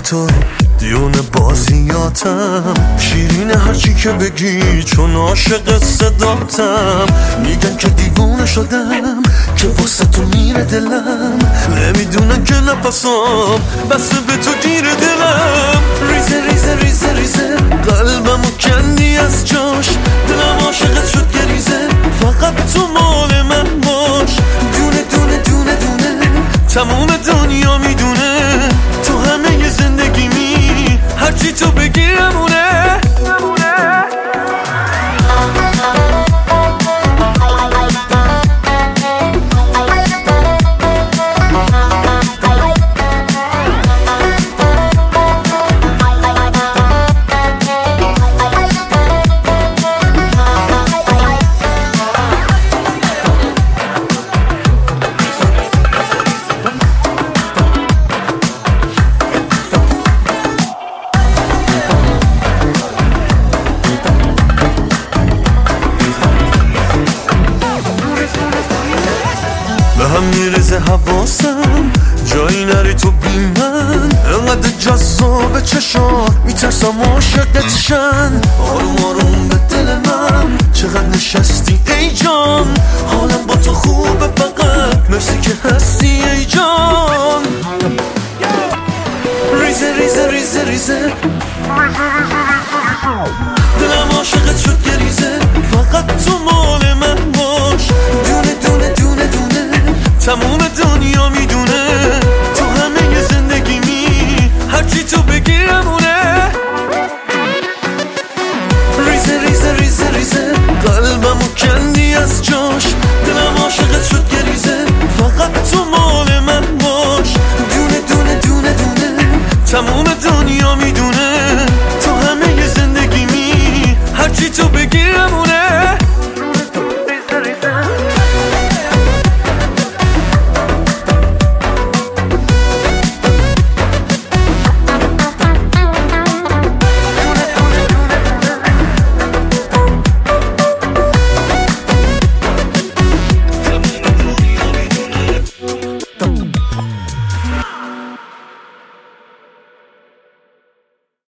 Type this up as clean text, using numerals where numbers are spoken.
تو دیونه بازیاتم، شیرین هرچی که بگی چون عاشق صداتم. میگن که دیوونه شدم که واسه تو میره دلم، نمیدونن که نفسام بس به تو گیر دلم. ریزه ریزه ریزه ریزه قلبمو کندی از جاش، دلم عاشقت شد گریزه، فقط تو مال من باش. دونه دونه دونه دونه تموم دنیا میدونه تو همه زندگیمی، هرچی تو بگی همونه. به هم میرزه حواسم جایی نری تو بی من، انقدر جذاب چشات میترسم عاشقت شن. آروم آروم به دل